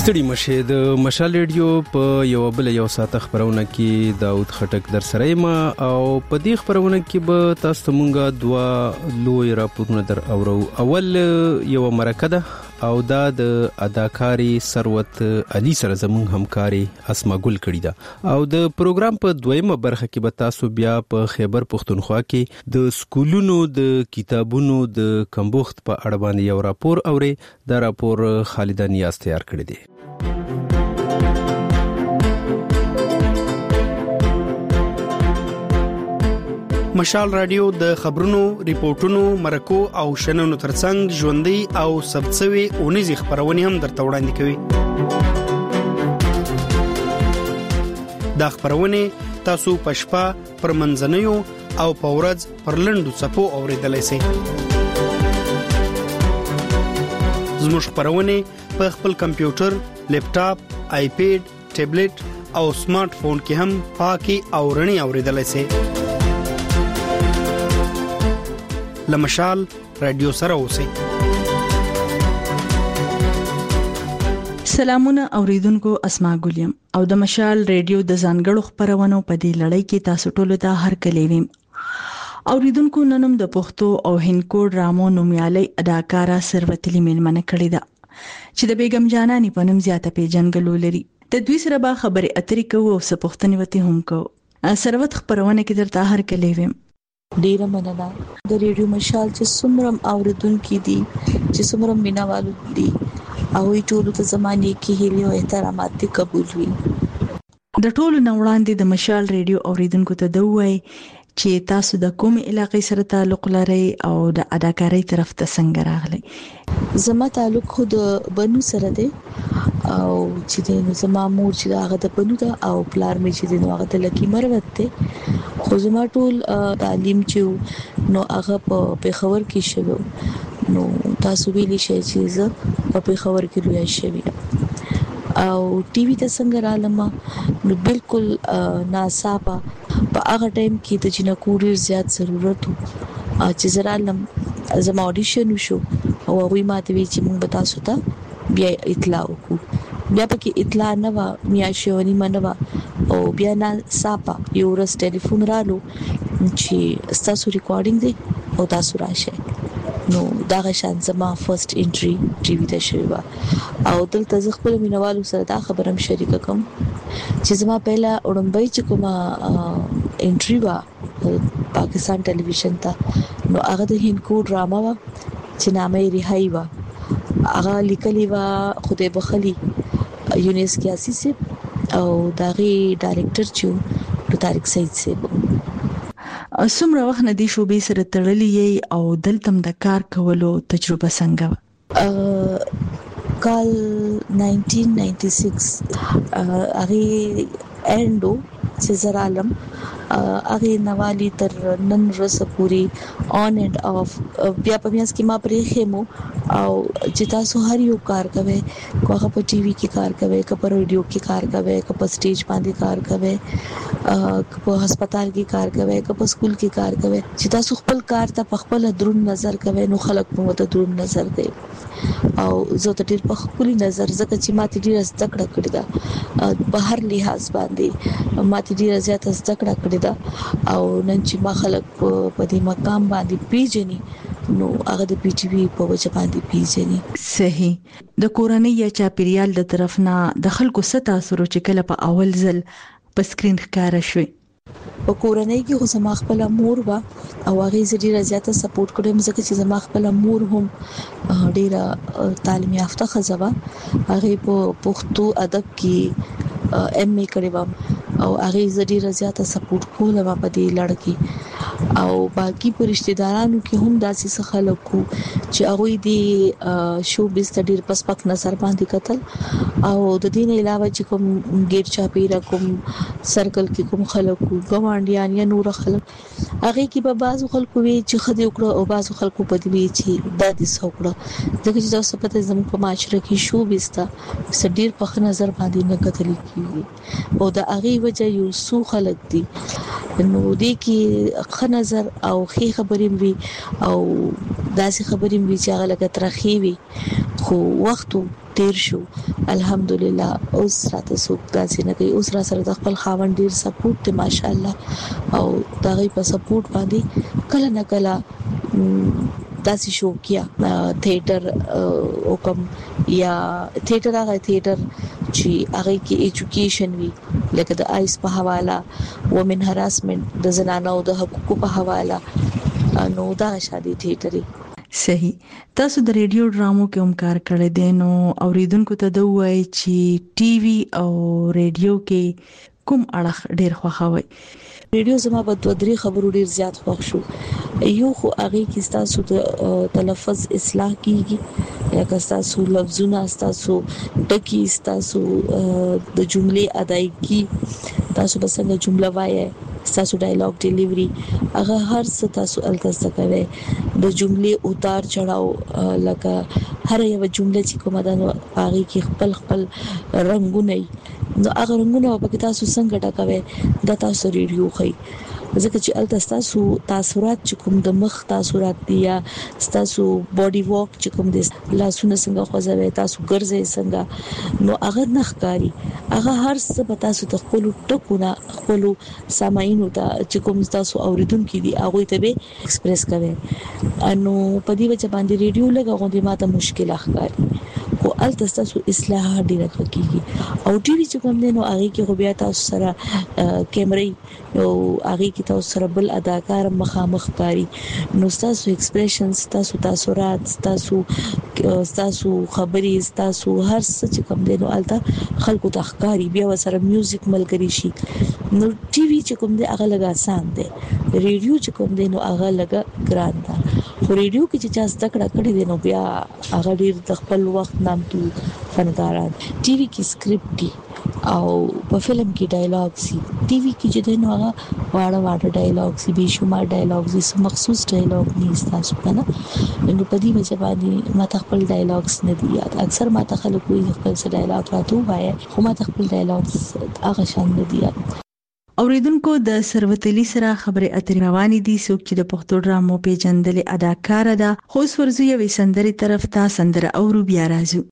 ستړي مشه د مشال ریډیو په یو ساعت خبرونه کې داود خټک در سره ما او په دې خبرونه کې به تاسو مونږه دوا لوی راپورونه در اورو. اول یو مرکه ده او دا د اداکاری ثروت علي سره زموږ همکاري اسما ګل کړی ده او د پروګرام په دویمه برخه کې به تاسو بیا په خیبر پښتونخوا کې د سکولونو د کتابونو د کمبوخت په اړه باندې یو راپور اوري. دا راپور خالد نیاز تیار کړی دی. مشال رادیو د خبرونو، ریپورتونو، مرکو او شننو ترڅنګ ژوندۍ او سبڅوي اونیزي خبرونه هم درته وړاندې کوي. دا خبرونه تاسو په شپه پر منځنیو او په ورځ پر لنډو صفو اوریدلای شئ. زموږ خبرونه په خپل کمپیوټر، لیپټاپ، آیپیډ، ټابلیټ او سمارټ فون کې هم پاکي او رڼي اوریدلای شئ. لمشال رادیو سره اوسئ. سلامونه اوریدونکو، اسما ګولیم او د مشال رادیو د ځانګړو خبرونو په دې لړۍ کې تاسو ټول ته هرکلی ویم. اوریدونکو، ننم د پښتو او هندکو ډرامو نومیالي اداکارا ثروت علي مېلمنه کړې ده چې د بیگم جانانی په نوم زیاته پیژنګلو لري. د دوی سره به خبرې اترې کوو او څه پوښتنې وته هم کوو. ثروت خبرونه کې درته هرکلی ویم. ډیره مننه. د ریډیو مشال چې څومره اوریدونکو دي، چې څومره مینوالو دي او ټول ته زمانه کې هیله او احترامات دي قبول وي. د ټولو نوړاندې د مشال ریډیو اوریدونکو ته دوی چې تاسو د کوم علاقې سره تعلق لرئ او د اداکارۍ طرف ته څنګه راغلئ. زما تعلق خو د بنو سره دی او چې د زما مور چې هغه د بنو ده او پلار مې چې د هغه د لکی مروت دی. خو زما ټول تعلیم چې نو هغه په پیښور کې شوی. نو تاسو ویلی شئ چې زه په پیښور کې لوی شوی او ټي وي ته څنګه رالم. نو بالکل ناصافه په هغه ټایم کې د جنکو ډیر زیات ضرورت وو چې زرالم زما اډیشن وشو او وی ماته وی چې موږ به تاسو ته بیا اطلاع وکړو. بیا پکې اطلاع نه و، میاشونی منوا او بیا نه صافه یو ورځ ټلیفون رالو چې تاسو ریکارډینګ دی او تاسو راشه. نو دا غشان زما فرست انټری ټي وي ته شوی و او دلته زه خپل مینوالو سره دا خبرم شریک کوم چې زما पहिला اورمبای چې کومه انټری و پاکستان ټلویزیون ته. نو هغه د هندکو ډراما و چې نامه یې ریحای و. هغه لیکلی و خدای بخلی یونس کیاسی سي او داغي ډایرکټر چې طارق سعید سي. څومره وخت نه دی شوبې سره تړلې او دلته د کار کولو تجربه څنګه و؟ کال 1996 هغه اندو چې زرالم هغه نوالی تر نن ورځې پوری اون اینڈ اف بیا په میاس کې ما پرې خمو او چې تاسو هر یو کار کوي، کوغه په ټي وي کې کار کوي، په ریډیو کې کار کوي، په سټیج باندې کار کوي، په هسپتال کې کار کوي، په سکول کې کار کوي. چې تاسو خپل کار ته په خپل درون نظر کوي نو خلک په ته درون نظر دی او زه ته ډیر په خپل نظر زکه چې ماته ډیر زده کړه کړې ده په هر لحاظ باندې. ماته ډیر زیات زده کړه کړې ده او نن چې ما خلک په دې مقام باندې پیژني نو هغه د پی ټی وی په وجه باندې پیژني. صحیح. د کورنۍ یا چاپیریال د طرف نه د خلکو ست تاثیر چې کله په اول ځل په سکرین ښکارا شوي. په کورنۍ کې خو زما خپل مور وا او هغه ډیره زیاته سپورټ کړم ځکه چې زما خپل مور هم ډیره تعلیم یافته خزوه. هغه په پښتو ادب کې ایم ای کړی و او هغه ډیره زیاته سپورټ کوله په دې لړ کې او باقي پرشتي دارانو کې هم داسې خلکو چې هغه دې شو بستډیر پس پک نظر باندې قتل او د دې نه علاوه چې کوم ګیر چاپیره کوم سرکل کې کوم خلکو ګوانډیان یا نور خلک هغه کې به بعضو خلکو وی چې خدي وکړه او بعضو خلکو په دې چې د دې څوکړه دغه چې تاسو په زموږ په معاشره کې شو بستا سډیر په نظر باندې نه قتل کیږي او د هغه وجه یو سو خلک دي. نو دې کې ښه نظر او ښه خبرې وي او داسې خبرې وي چې هغه لکه ترخی وي خو وخت تیر شو الحمدلله اوس راته څوک داسې نه کوي. اوس را سره د خپل خاوند ډیر سپورټ ته ماشاءالله او دا غي په سپورټ باندې کله نه کله داسې شو کیا تھیټر او کوم یا تھیټر هغه تھیټر چې هغه کې ایجوکیشن وی لکه د آیس په حواله وومن هراسمنت د زنانو د حقوقو په حواله نو دا شادي تھیټر صحیح. تاسو د ریډیو ډرامو کې هم کار کړی دی نو اوریدونکو ته د وایي چې ټي وي او ریډیو کې کوم اړه ډیر خوښوي؟ ریډیو زما په دوه درې خبرو ډیر زیات خوښ شو. یو خو هغه کې تاسو د تلفظ اصلاح کیږي لکه تاسو لفظونه تاسو ټکی تاسو د جملې ادایګي تاسو به څنګه جمله وایي تاسو ډایلاګ ډیلیوري هغه هر څه تاسو التزام کوي د جملې اتار چړاو لکه هر یو جمله چې کومه ده هغه کې خپل رنگونه نو هغه رنگونه په تاسو څنګه ټاکوي د تاسو ریډیو خي ځکه چې التاسو تاثرات چې کوم د مخ تاثرات دي یا تاسو باډي واک چې کوم د لاسونو څنګه خوځوي تاسو ګرځي څنګه نو هغه نخکاری هغه هر څه په تاسو د خپل ټکونه خپل سامعینو ته چې کوم تاسو اوریدونکو دي هغه ته به ایکسپریس کوي انو په دې وجه باندې ریډیو لګاو دي ماته مشکل اخکاری خو التاسو اصلاح ډیره کوي او ټي وي چې کوم دي نو هغه کې خو بیا تاسو سره کیمرې او هغه کې تاسو سره بل اداکار مخامخ کاری نو تاسو ایکسپریشنز تاسو تاثرات تاسو خبرې تاسو هر څه چې کوم دي نو الته خلکو ته ښکاری بیا سره میوزیک ملګری شي نو ټي وي چې کوم دي هغه لګا آسان دي ریډیو چې کوم دي نو هغه لګا ګران ده خو ریډیو کې چې تاسو تکړه کړی دي نو بیا هغه ډیر د خپل وخت نامتو فنکاران ټي وي کې سکرپټ دي او په فلم کې ډایلاګ سي ټي وي کې چې دنه هغه واړه ډایلاګ سي به شمار ډایلاګ سي مخصوص ډایلاګ نه تاسو کنه نو په دې وجه باندې ما خپل ډایلاګز نه دي یاد اکثر ما خلک وایي خپل ډایلاګ راته وایي خو ما خپل ډایلاګز هغه شان نه دي یاد. اوریدونکو د سروتلی سره خبره اترې روانې دي څوک چې د پښتو ډرامو پیژندلې اداکار ده خو ورزو یو سندري طرف ته سندره اورو بیا راځو.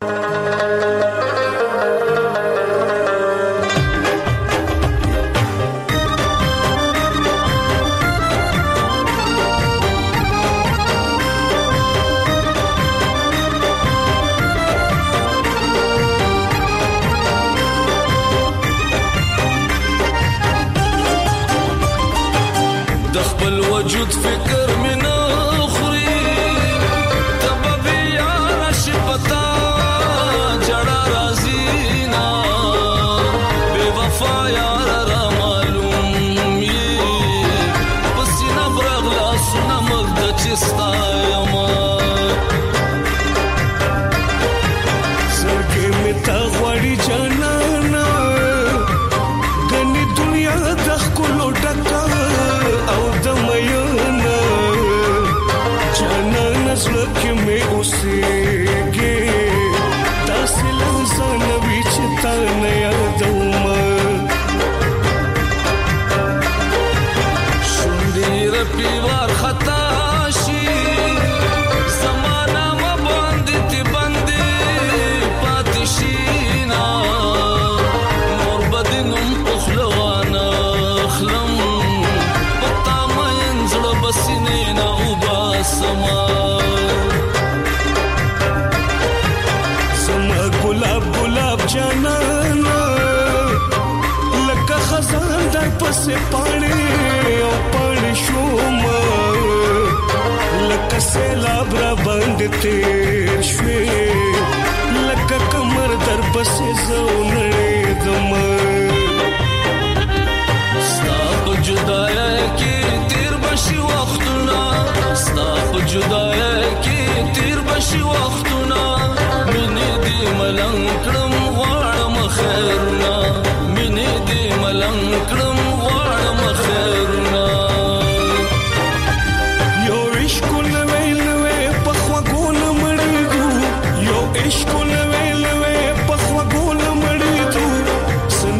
وجود فکر میں نہ خری تبھی یار شپتا جڑا راضی نا بے وفا یار را معلوم یہ پسینہ برغلا سنا مغد چستا یما سرگے میں تغواری جانانا گنی دنیا دخ کو لوٹکا لکه مې اوسېږي داسې لحظه نه وي چې تا نه یادوم شونډې رپي وارخطا شي زمانه مه باندې ته بندې پاتې شي نه نور به دې نوم په خوله وانه اخلم په تا مین زړه به سینې نه وباسمه جانانا لکه خزان در پسې پاڼې او پاڼې شوما لکه سیلاب را باندې تیر شوې لکه کمر در پسې زونړې دم ستا په جدای کې تیر بشي وختونه ستا په جدای کې تیر بشي وختونه مینې دې ملنګ کړم خیرنا مینه دې ملنګ کړم غواړم خیرنا یو عشق لوي په خواګون مړېږو یو عشق لوي په خواګون مړېږو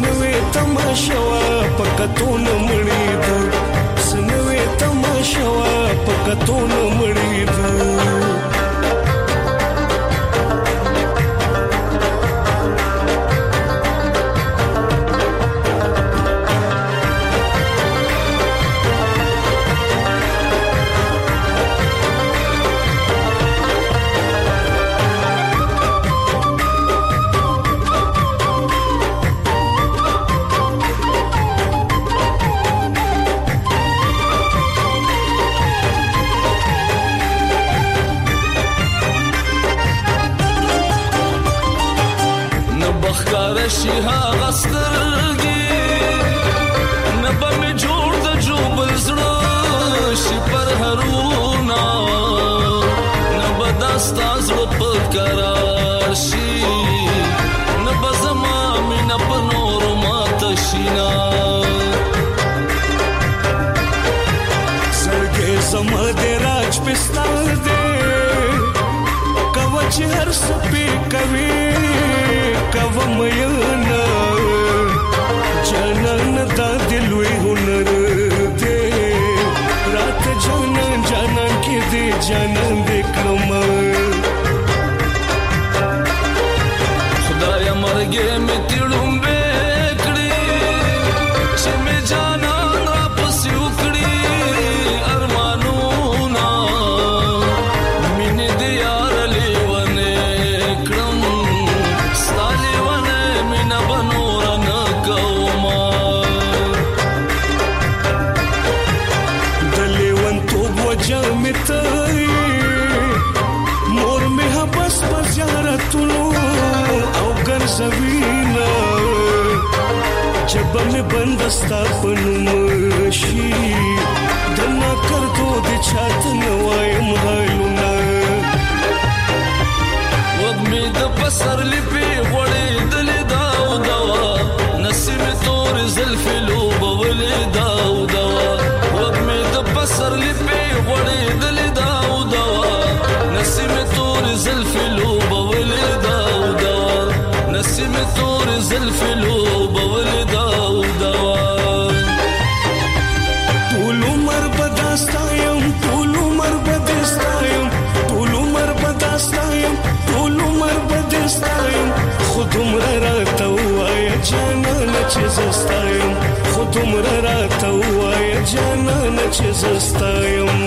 قرار شي نبزما من په نور ما تشینا سرګې زما د راج پستال دې کوچ هر سپې کوي کوم یانا جنان د دلوي هنر دې رات جنان جنان کې دې جنان دې کړم خدای مرګې مې تړم بکړي چې مې جانان را پسې وکړي ارمانونه مینې دې یار لیونه کړم ستا لیونه مینه به نوره نه کومه د لیونتوب وجه مې ته مور مې حبس په زیارتونو او ګرځوینا جب مې بندستا پنوم شي دنا کړو د چات نوایم حالونه وګمې د پسر لپی غړې دلې داو دوا نصیب تور زلفې لوبولې داو دوا وګمې د پسر لپی غړې دلې داو دوا نصیب تور زلفې لوبولې داو دوا نصیب تور زلفې لوبولې داو دوا ټول عمر بداستایم ټول عمر بداستایم ټول عمر بداستایم ټول عمر بداستایم خود عمر راته وای جانان چې زستایم خود عمر راته وای جانان چې زستایم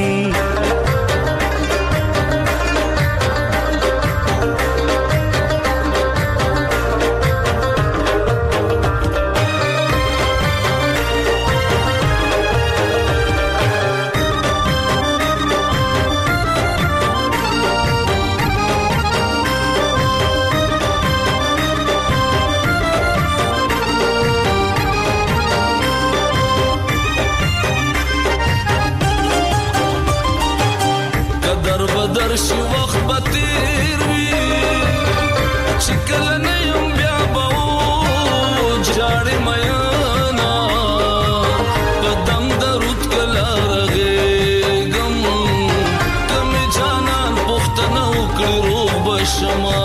بدر شي وخت به تیر وي چې کله نه یم بیا به جاړې میانا په دم درود کله رغېږم که مې جانان پوښتنه وکړي روغ به شمه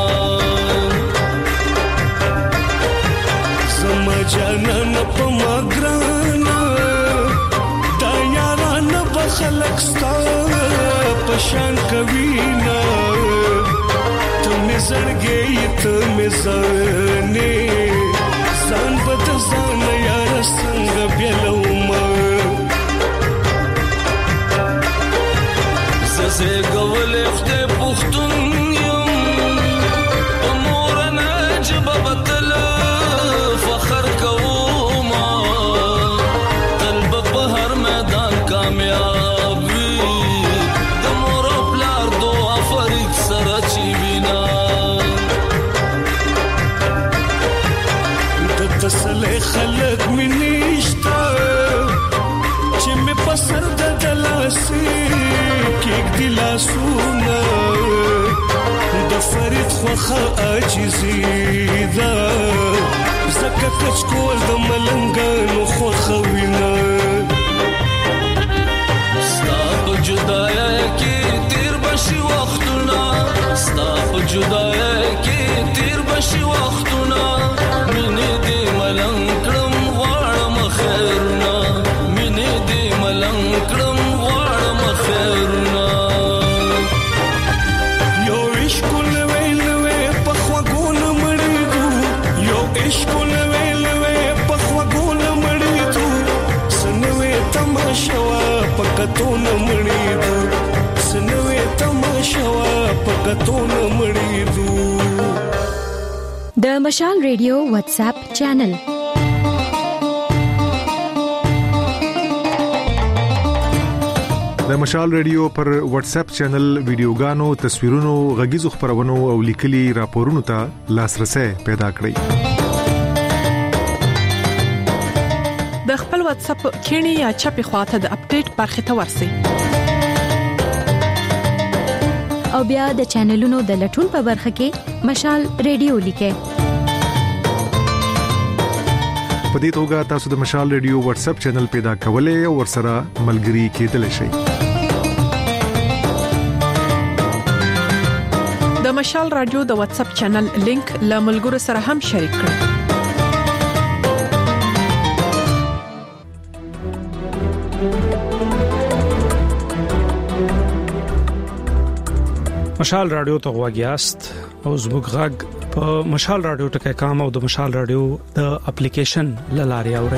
زما جانان په ما ګرانه دا یارانه به خلک ستا پشان کوینا تمہیں زړګې تمہیں ځانې ځان بد ځان یار څنګه بیلوما زه ګولې خته پښتون یم امور نه جواب تل فخر کوما طلب په هر میدان کامیاب تسلې خلک مې نشته چې مې په سر د دلاسې کېږ دی لاسونه د فرید خوښه عاجزي ده ځکه کچکول د ملنګانو خوښه وینه ستا په جدایۍ کې تیر بشي وختونه ستا په جدایۍ کې تیر بشي وختونه مینې دې ملنګ کړم غواړم خیرونه مینې دې ملنګ کړم غواړم خیرونه یو عشق لوي لوي په خواګونه مړېدو یو عشق لوي لوي په خواګونه مړېدو سنوي تماشا په کتونه مړېدو سنوي تماشا په کتونه مړېدو د مشال ریډیو واتس اپ چینل د مشال ریډیو پر واتس اپ چینل ویډیوګانو تصویرونو غږیزو خبرونو او لیکلي راپورونو ته لاسرسي پیدا کړئ د خپل واتس اپ کینی یا چپی خواته د اپډیټ برخه ته ورسئ او بیا د چینلونو د لټون په برخه کې مشال ریډیو لیکه. په دې توګه تاسو د مشال ریډیو واتس اپ چینل پیدا کولای او ورسره ملګري کېدلی شئ. د مشال رادیو د واتس اپ چینل لینک له ملګرو سره هم شریک کړئ. مشال رادیو ته غواګیاست او زموږ غږ په مشال رادیو ټکي کام او د مشال رادیو د اپلیکیشن لاري اوري.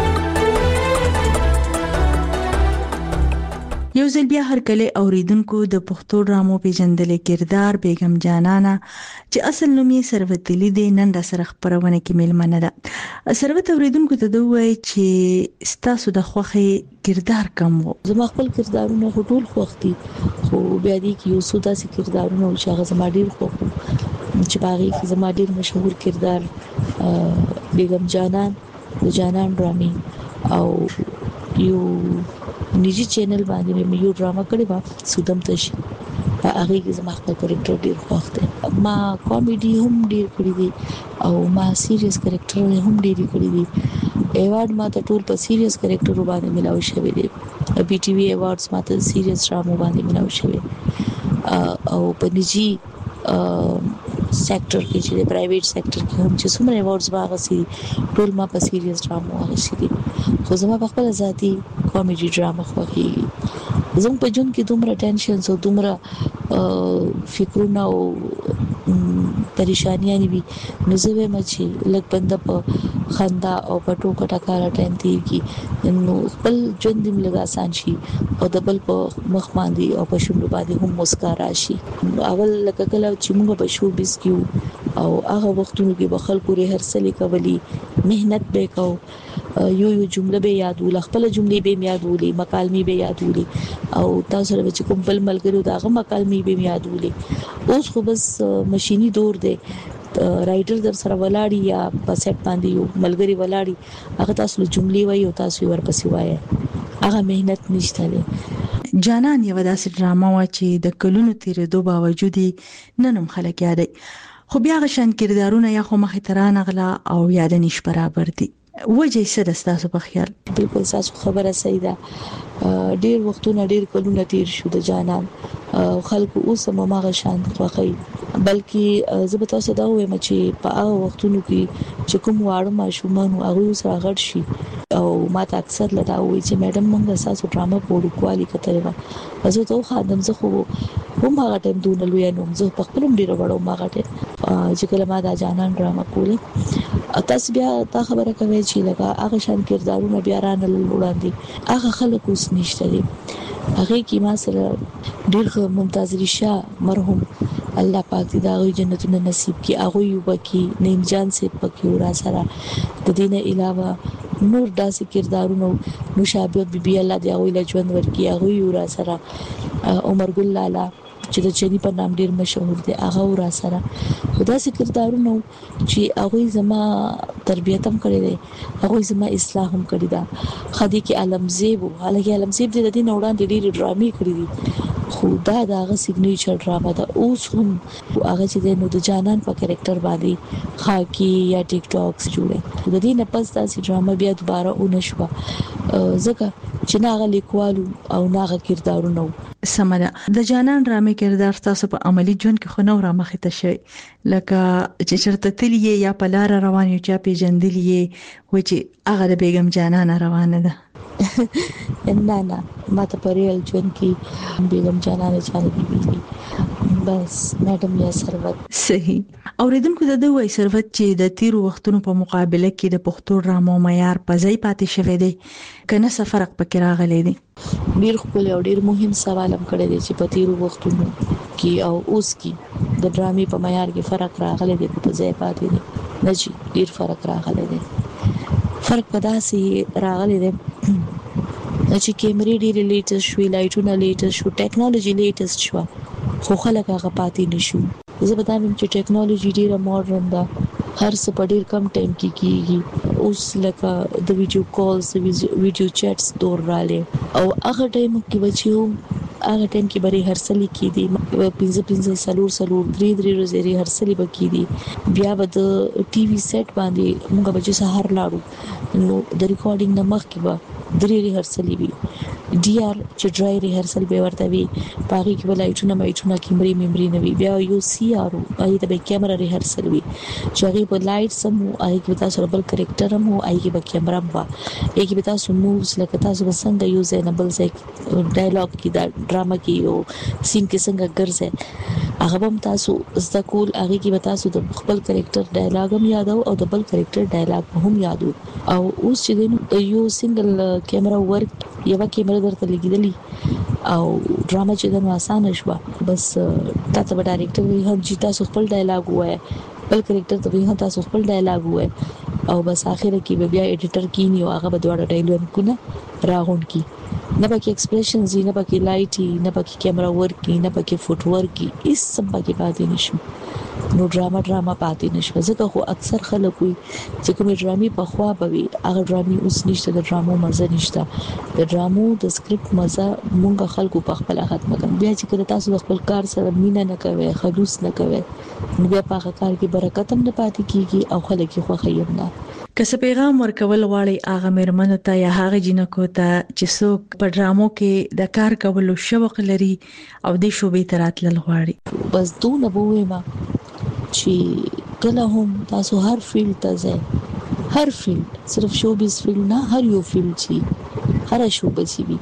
یو ځل بیا هر کله اوریدونکو د پښتو ډرامو پیژندلې کردار بیگم جانانا چې اصل نوم یې ثروت علي دی نن را سره خبرونه کې ملمنه ده. ثروت اوریدونکو ته دوی چې ستاسو د خوخي کردار کم وو. زما خپل کردارونه ټول خوختي خو بیا دي کې یو څو داسې کردارونه چې هغه زما ډیر خوښ چې باغی کې زما ډیر مشهور کردار بیگم جانان د جانان ډرامي او یو نيجي چینل باندې مې یو ډراما کړی و سودم تشي هغه کې زما خپل کریکټر ډیر خوښ دی. ما کامیډي هم ډیر کړی دی او ما سیریس کریکټر هم ډیر کړی دی. ایوارډ ما ته ټول په سیریس کریکټر باندې ملاوي شوی دی. بي ټي وي ایوارډز ما ته سیریس ډراما باندې ملاوي شوی او په نيجي سېکټر کې چې د پرایویټ سېکټر کې هم چې څومره ایوارډز واغسي ټول ما په سیریس ډراما واغسي دي. خو زما په خپل ذاتي کامیډي ډراما خوښي. زموږ په جون کې دومره ټینشن او دومره فکرونه او پریشانیاں وي نو زه به مچي لږ بند په خندا او په ټوکا ټکارا ټایم تیر کی نو خپل ژوند دې لږ آسان شي او د بل په مخ باندې او په شونډو باندې هم مسکا راشي. اول لکه کله چې موږ په شو بیس کیو او هغه وختونو کې به خلکو ریهرسل کوي مهنت به کو یو جمله به یادول خپل جملې به یادولې مکالمې به یادولې او تاسو سره چې کوم بل ملګرو داغه مکالمې به یادولې. اوس خو بس ماشيني دور دی رائټر در سره ولاړی یا په سیټ باندې یو ملګری ولاړی هغه تاسو جملې وایي او تاسو ورپسې وایي هغه مهنت نشته لري. جانان یو داسې ډراما و چې د کلونو تیرېدو باوجود ننم خلک یادي خو بیا غشن کردارونه یا خو مخې ترانه غلا او یاد نش برابر دي. وجه څه د تاسو په خیال؟ بالکل تاسو خبره صحیح ده. ډیر وختونه ډیر کلونه تیر شو د جانان خلکو اوس هم هغه شان خوخی بلکې زه به تاسو دا وایم چې په هغه وختونو کې چې کوم واړه ماشومان هغه سره غړ شي او ما ته اکثر لدا وایي چې میډم موږ تاسو ډراما پوره کوالي کتره زه ته خادم زه خو هم هغه ټیم دونه لوی نوم زه په خپل ډیر وړو ما غټه چې کله ما دا جانان ډراما کوله تاسو بیا تا خبره کوي چې لکه هغه شان کردارونه بیا رانه وړاندې هغه خلک اوس نشته دي. هغه کې ما سره ډیر ممتاز ریشا مرحوم الله پاک دې دا جنتونه نصیب کړي هغه یو بکی نیم جان سے پکې ورا سره د دینه علاوه نور داسې کردارونه نوشابه بیبي الله دې هغه له ژوند ورکی هغه یو را سره عمر ګل لالا چې د چني په نام ډیر مشهور دي هغه ورا سره داسې کردارونه چې هغه زما تربیت هم کړی دی هغه زما اصلاح هم کړی دا خدي کې علمزیب حالکه علمزیب د دې نوړان ډېری ډرامې کړې دي خو دا دغه سیګنیچر ډراما دا اوس هم هغه چې نو د جانان په کریکټر باندې خاکی یا ټیک ټاکس جوړه د دې نه پس دا ډراما بیا دوباره اونښوا ځکه چې ناغه لیکوالو او ناغه کردارونه سمره د جانان ډرامې کردار تاسو په عملی ژوند کې خو نو را مخې ته شي لکه چې چرته تللی یا په لار روان یو چا پیژندلی و چې هغه د بیگم جانان روانه ده نه ما ته په ریل ژوند کې بیگم جانان چانه دی بس میډم یا ثروت صحیح اوریدونکو د دوی ثروت چې د تیرو وختونو په مقابله کې د پښتو ډرامو معیار په ځای پاتې شوی دی کنه څه فرق پکې راغلی دی؟ ډیر خپل او ډیر مهم سوال هم کړی دی چې په تیرو وختونو کې او اوس کې د ډرامې په معیار کې فرق راغلی دی په ځای پاتې دی نه چې ډیر فرق راغلی دی. فرق په داسې راغلی دی چې کیمرې ډېرې لیټست شوې لایټونه لیټست شو ټیکنالوژي لیټست شو خو خلک هغه پاتې نشو. زه به دا وایم چې ټیکنالوژي ډېره ماډرن ده هر څه په ډېر کم ټایم کې کیږي اوس لکه د ویډیو کالز ویډیو چیټس دور راغلی او هغه ټایم کې بچیو هغه ټیم کې بری هرسلی کې دي 15 سلور 3 ورځې ریهرسل وکړي دي بیا به د ټي وي سیټ باندې موږ به چې سهار لاړو نو د ریکارډینګ نه مخکې به درې ریهرسل وي ډي آر چې ډرای ریهرسل به ورته وي پاره کې ولایټونه مېچونه میموري نه وي بیا یو سی آر اې د کیمرا ریهرسل وي چې هغه په لایټ سم اې کې تاسو بل کریکټر مو اې کې به کیمرا مو اې کې تاسو مووز لکه تاسو څنګه یوز نه بل ځای ډایلاګ کې دا ډراما کې یو سین کې څنګه ګرځي هغه هم تاسو زده کول هغه کې تاسو د خپل کریکټر ډایلاګ هم یادو او د بل کریکټر ډایلاګ هم یادو او اوس چې یو سنگل کیمرا ورک یو کیمرا درته لګیدلی او ډراما چې د آسان شوه بس تاسو به ډایرکټر هم چې تاسو خپل ډایلاګ وایي بل کریکټر ته هم تاسو خپل ډایلاګ وایي او بس اخر کې بیا ایډیټر کینی او هغه به دواړه ډایلاګ کو نه راغون کی نه پکې ایکسپریشنز نه پکې لایټي نه پکې کیمرا ورک نه پکې فوټ ورک هیڅ سم پکې پاتې نشو نو ډراما پاتې نشو ځکه خو اکثر خلک وي چې کومې ډرامې په خوا بوي هغه ډرامې اوس نشته د ډرامو مزه نشته د ډرامو د سکرپټ مزه مونږ خلکو په خپل ختم کړو بیا چې کله تاسو خپل کار سره مینه نه کوي خلوص نه کوي نو بیا په کار کې برکت هم نه پاتې کیږي او خلک خو خیر نه که څه پیغام ورکول غواړي هغه مېرمنو ته یا هغه جنکو ته چې څوک په ډرامو کې د کار کولو شوق لري او د شوبې تراتل غواړي بس دونه بوېما چې کله هم تاسو هر فیلډ ته ځئ هر فیلډ صرف شوبیز فیلډ نه هر یو فیلډ چې هر شوبه چې وي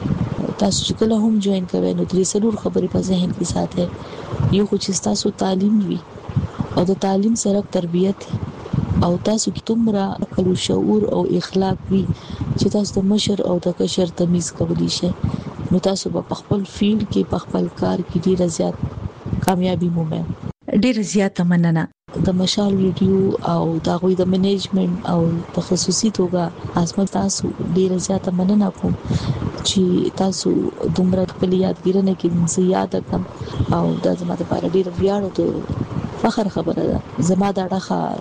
تاسو چې کله هم جوائن کوئ نو درې څلور خبرې په ذهن کې ساتئ یو خو چې تاسو تعلیم وي او د تعلیم سره تربیت او تاسو کې تمره عقل او شعور او اخلاق وي چې تاسو د مشر او د کشر تمیز کولی شئ نو تاسو په خپل فیلډ کې په خپل کار کې ډیر زیات کامیابی مومئ ډیر زیات مننه د مشال ریډیو او د غوي د منیجمنت او په خصوصي توګه اسمه تاسو ډیر زیات مننه کوم چې تاسو دومره خپل یادګیرنه کې زیات کم او د زما لپاره ډیر ویاړ او فخر خبره ده زما د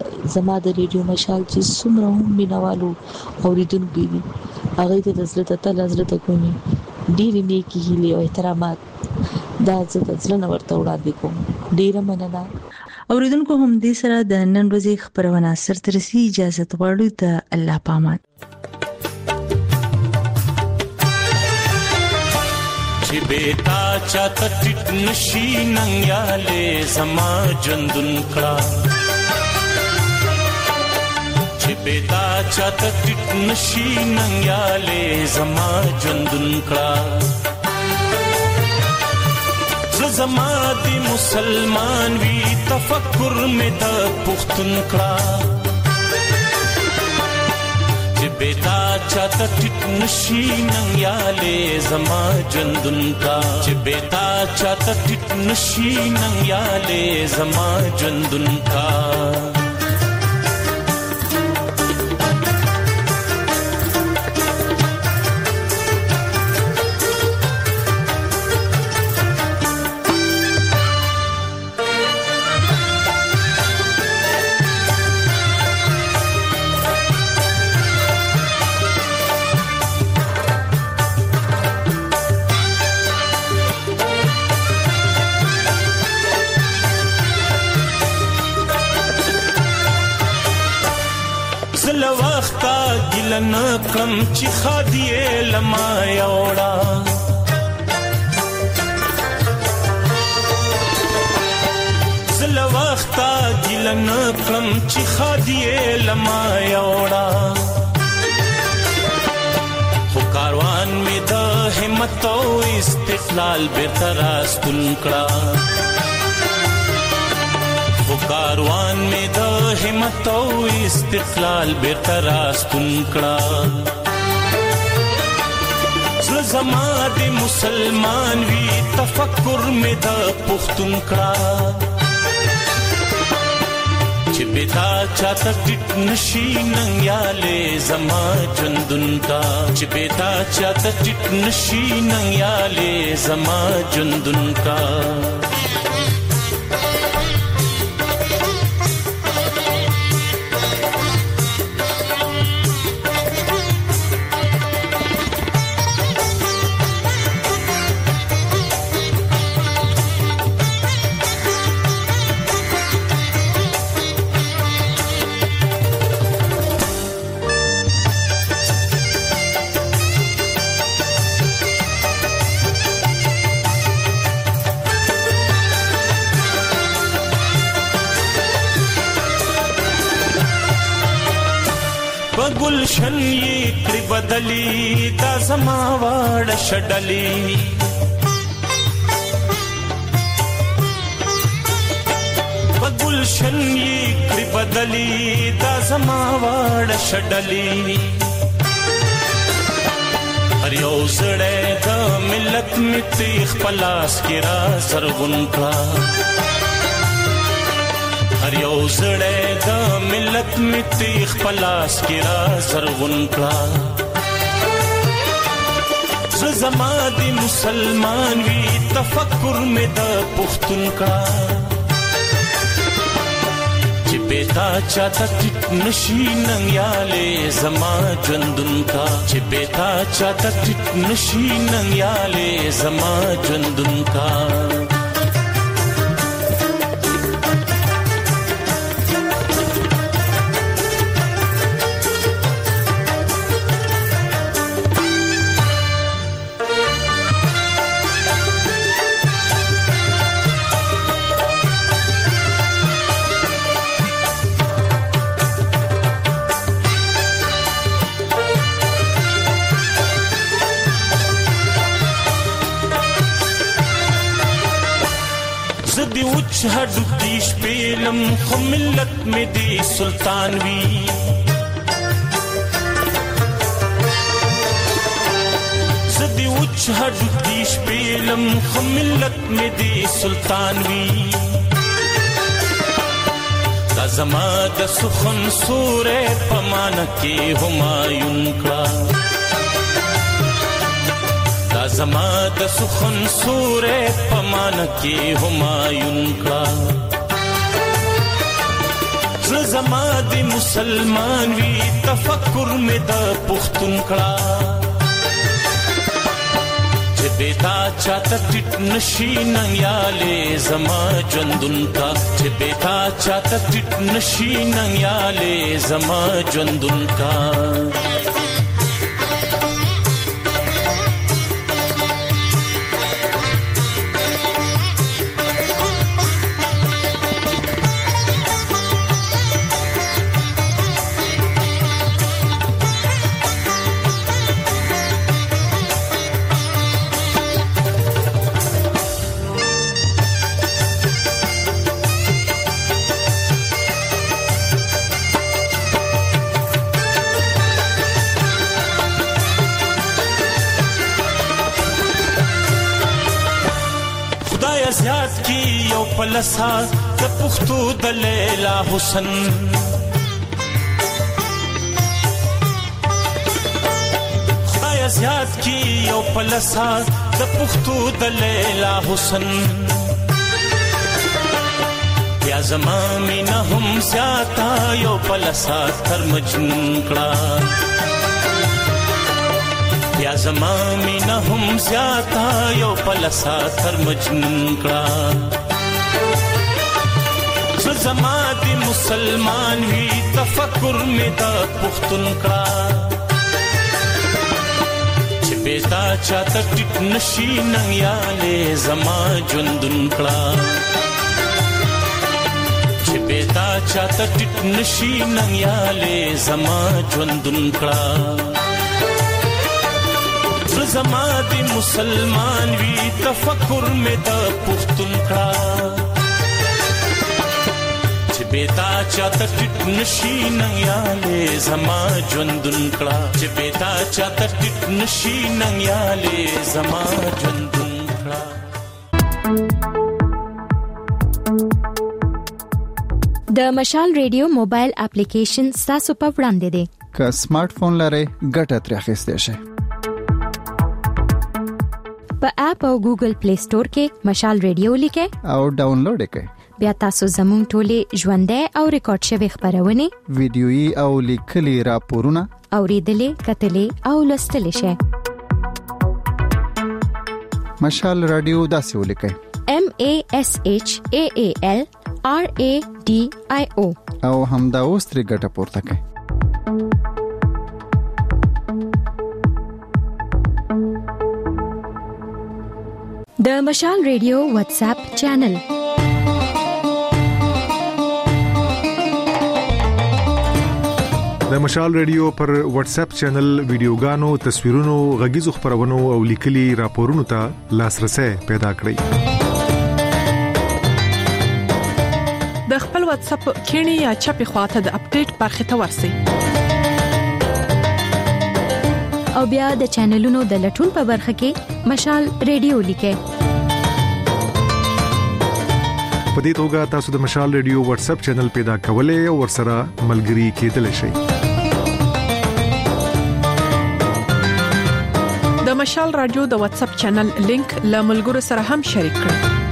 ریډیو مشال چې څومره هم مینوالو اوریدونکو دي هغه ته د زړه ته کومي ډیر نیکی هیله او احترامات دا ځل نه ورته وړاندې کوم ډیر مننه اوریدونکو هم دې سره د نن ورځې خبرونه سر ترسي اجازه غواړو ته الله پامان چې بیتا چاته ټټ نشي ننګاله زما جندن کړه چې بیتا چاته ټټ نشي ننګاله زما جندن کړه زما دی مسلمان وی تفکر می د پختون کړه چې بیتا چاته ټټ نشي ننګاله زما جندن کا چې بیتا چاته ټټ نشي ننګاله زما جندن کا ګلن کم چې خادیه لما یوړا زل وخت ګلن کم چې خادیه لما یوړا خو کاروان می د همت او استقلال به تراستون کړه کاروان می د همت او استقلال به تراستون کړه زما د مسلمان وی تفکر می د پختون کړه چې بیتا چاته ټټ نشي ننګاله زما جندن کا چې بیتا چاته ټټ نشي ننګاله زما جندن کا گلشن یې کړي بدلی دا زما واړه شډلی گلشن یې کړي بدلی دا زما واړه شډلی هر یو زړی د ملت مې تیغ په لاس کې را زرغون کړه هر یو زړی د ملت مې تیغ په لاس کې را زرغون کړه زه زما د مسلمان وي تفکر مې د پښتون کړه چې بیتا چاته ټیټ نشي ننګیالې زما ژوندون کا چې بیتا چاته ټیټ نشي ننګیالې زما ژوندون کا هډو دیش پیلم خو ملت می دی سلطان وی زدی وچ هډو دیش پیلم خو ملت می دی سلطان وی دا زما د سخن سورې پمانه کې همایون کا زما د سخن سورې پمانه کې همایون کا زما د مسلمان وی تفکر مې د پښتون کړه چې بیتا چاته ټیټ نشي ننګیالې زما ژوندون کا چې بیتا چاته ټیټ نشي ننګیالې زما ژوندون کا پلسا د پښتو د لیلا حسن خدای زیات کی یو پلسا د پښتو د لیلا حسن یا زما مینا هم زیاتا یو پلسا تر مجنون کړه یا زما مینا هم زیاتا یو پلسا تر مجنون کړه زما دی مسلمان وی تفکر میں دا پختون کا چې بیتا چاته ټیټ نشي ننګیالې زما ژوندون کړه چې بیتا چاته ټیټ نشي ننګیالې زما ژوندون کړه زما دی مسلمان وی تفکر میں دا پختون کا بیتا چاته ټیټ نشي ننګیالې زما ژوندون کړه چې بیتا چاته ټیټ نشي ننګیالې زما ژوندون کړه د مشال ریډیو موبایل اپلیکیشن تاسو په وړاندې دی که سمارټ فون لرئ ګټه ترې اخیستئ شئ په اپ او ګوګل پلی سٹور کې مشال ریډیو لیکئ او ډاونلوډ یې کړئ بیا تاسو زموږ ټولې ژوندۍ او ریکارډ شوی خبرونه ویډیويي او لیکلي راپورونه اوریدلې کتلې او لوستلې شئ مشال رادیو داسې ولیکئ MASHAALRADIO او همدا اوس ترې ګټه پورته کړئ د مشال ریډیو واتس اپ چینل د مشال ریډیو پر واتس اپ چینل ویډیوګانو تصویرونو غږیزو خبرونو او لیکلي راپورونو ته لاسرسي پیدا کړئ د خپل واتس اپ کینی یا چپی خواته د اپډیټ برخه ته ورسی او بیا د چینلونو د لټون په برخه کې مشال ریډیو لیکه په دې توګه تاسو د مشال ریډیو واتس اپ چینل پیدا کولای او ورسره ملګري کېدلی شئ د مشال رادیو د واتس اپ چینل لینک له ملګرو سره هم شریک کړئ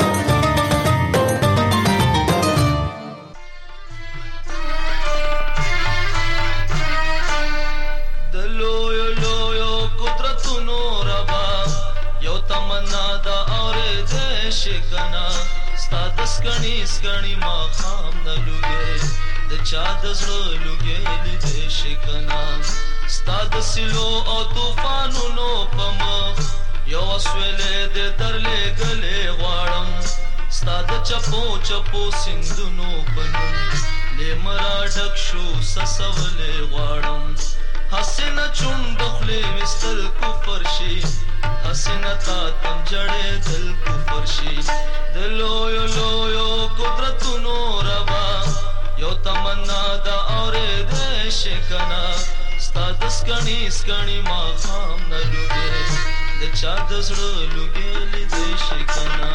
سکڼی ما خام نه لوګي د چا د زړه لوګي لیدې شکنا ستاد سلو او طوفانونو پم یو سویلې د درلې غلې غواړم ستاد چپو چپو سندونو پنو لمرا ډک شو سسولې غواړم حسنه چوند خپل وستل کو فرشي حسنه تا تم جړې دل کو فرشي دلو یو قدرتونو روا یو تمنا دا اورې دې شکنا ستاد سکڼی ما خام نه لوګي د چا د زړه لوګي لیدې شکنا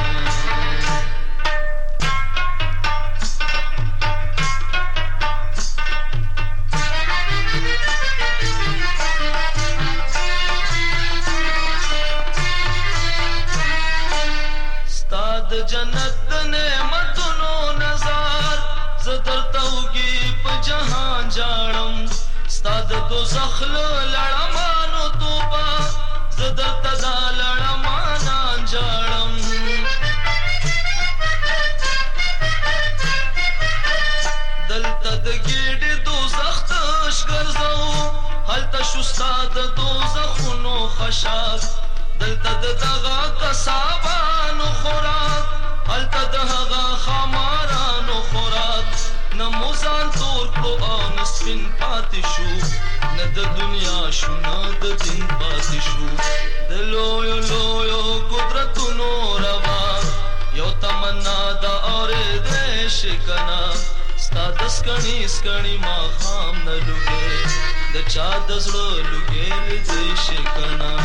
جنت د نعمتونو نظر زدر توګي په جهان جاړم ستاد دوزخ لړمانو توبه زدر تدا لړمان جاړم دلته د ګډ دوزخ تش ګرځو هلته شو ستاد دوزخونو خشاک دلته دغه کسابانو خوراک هلته دغه خمارانو خوراک نموزان تور کو او نسفن پاتې شو نه د دنیا شو نه د دین پاتې شو د لویو قدرتونو روا یو تمنا دا اورې دې شکنا ستاد سکڼی ما خام نه لوګي د چا د زړه لوګي دې شکنا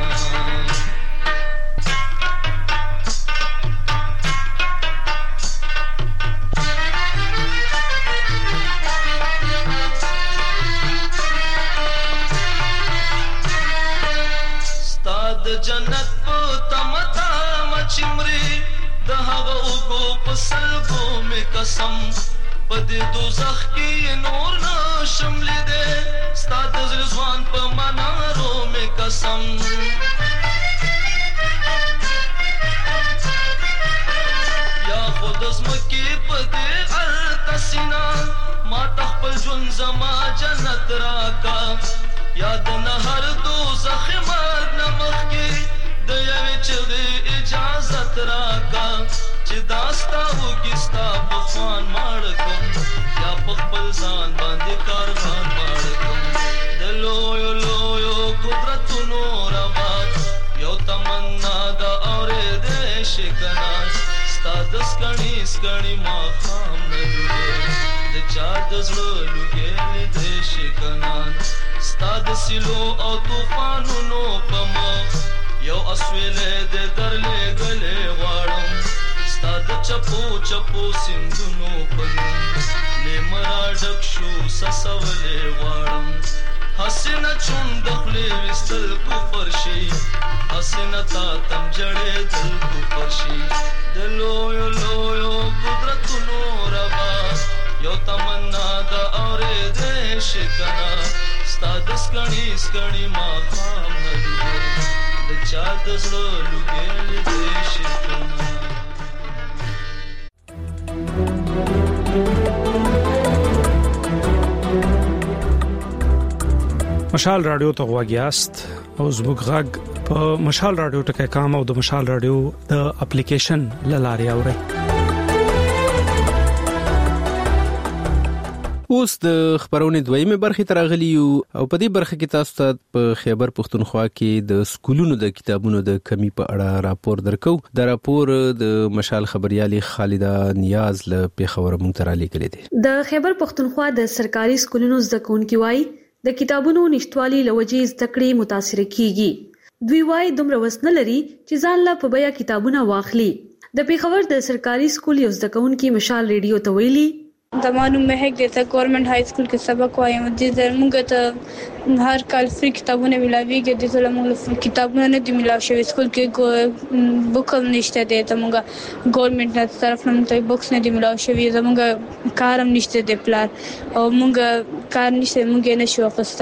جنت په تمتا مچمري د هغه وګو په سلګو می قسم په دې دوزخ کې نور نشم لیدې ستاد ځوان په منارو می قسم یا خود زمکه په دې ارتسینا ما تخپل جون زما جنت راکا یاد نه هر دوزخ مرګ نمخ کې د یوې چغې اجازت راکا چې داستا وګستا په خوان ماړ کوم یا په خپل ځان باندې کاروان ماړ کوم د لویو قدرتونو روا یو تمنا دا اورې دې شکنا ستاد سکڼی ما خام نه لوګي د چا د زړه لوګي دې شکنا ستاد سلو او طوفانونو پم یو اسویلې د درلې غلې غواړم ستاد چپو سندونو پنو لمرا ډک شو سسولې غواړم حسنه چوند خپل وستل کو فرشي حسنه تا تم جړې دل کو فرشي د لویو قدرتونو روا یو تمنا دا اورې دې شکنا ستاد سکڼی ما خام نه لوګي د چا د زړه لوګي دې شکنا مشال رادیو ته غواګیاست او زموږ غږ په مشال رادیو ټکي کام او د مشال رادیو د اپلیکیشن لاري اوري اوس د خبرونې دویمه برخه ترغلی او په دې برخه کې تاسو ته په خیبر پښتونخوا کې د سکولونو د کتابونو د کمی په اړه راپور درکو. د راپور د مشال خبريالي خالده نیاز له پیښور مونږ ته را لیکلې دي. د خیبر پښتونخوا د سرکاري سکولونو زده کوونکي وایي د کتابونو نشټوالي لوجې زده کړې متاثر کیږي. دوی وایي دومره وسنه لري چې ځان لا په بیا کتابونه واخلي. د پیښور د سرکاري سکول یو زده کوونکي مشال ریډیو ته ویلي زمانو مهک د گورنمنت های سکول کې سبق وایم د زموږ ته هر کال فری کتابونه ملاويږي د زموږ کتابونه نه دی ملاو شوی سکول کې بوک هم نشته د زموږ گورنمنت تر طرف نه ته بوکس نه دی ملاو شوی زموږ کارم نشته د پلان او موږ کار نشته موږ نه شو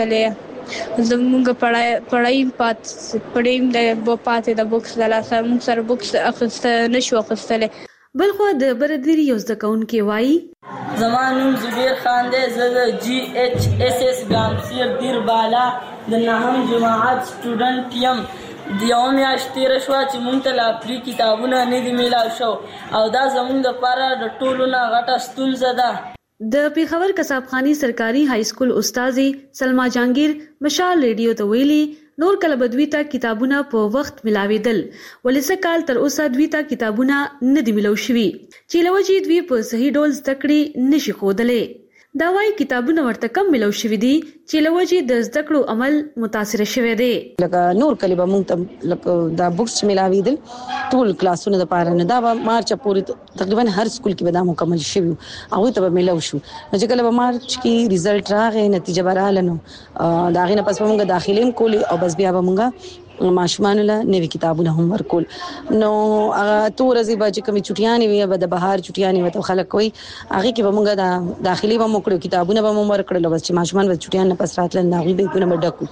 اخستلې زموږ پړای پړایم د پاتې د بوکس د لاسه موږ سره بوکس اخست نه شو اخستلې. بلخو د برديري یو زده کوونکی وایي زمانوم زبیر خان دی زه د جی ایچ اس اس ګامسیر دیر بالا د نهم جماعت سټوډنټ یم. د یو میاشت تیر شو چې مونږ ته لا فری کتابونه نه دي میلاو شو او دا زموږ لپاره د ټولو نه غټه ستونزه ده. د پیښور کسابخانی سرکاري های سکول استاذي سلما جانگیر مشال ریډیو ته ویلي نور کله بدوی ته کتابونه په وخت ملاویدل ولې کال تر اوسه دوی ته کتابونه نه دی ملو شوی چې لوجې دوی په صحیح ډول زده کړې نشي خودلې. دا وايي کتابونه ورته کم ملو شوی دي چې لوجې د زده کړو عمل متاثر شوی دی. لکه نور کلی به مونږ ته دا بوکس ملاویدل ټول کلاسونو د پاره نه دا مارچ پورې تقریبا هر سکول کې به دا مکمل شوی او ته به ملو شو چې کله به مارچ کې ریزلټ راغی نتیجه براله نو دا غینه پس مونږ داخليم کولی او بس بیا به مونږ ماشومان له نوې کتابونه هم ورکول نو هغه تو ورځې به چې کومې چټیانې وي به د بهار چټیانې وي ته خلک کوي هغه کې به مونږ د داخلي به موکړو کتابونه به مونږ ورکړل بس چې ماشومان به چټیان نه پس راتل نه غوي به کونه بډکو.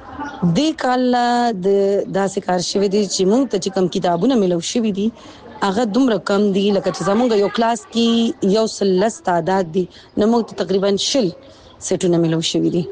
دې کال د داسې کار شوی دی چې مونږ ته چې کوم کتابونه ملو شوی دي هغه دومره کم دي لکه چې زمونږ یو کلاس کې یو سلس تعداد دي نو مونږ ته تقریبا 60 سیټونه ملو شوی دي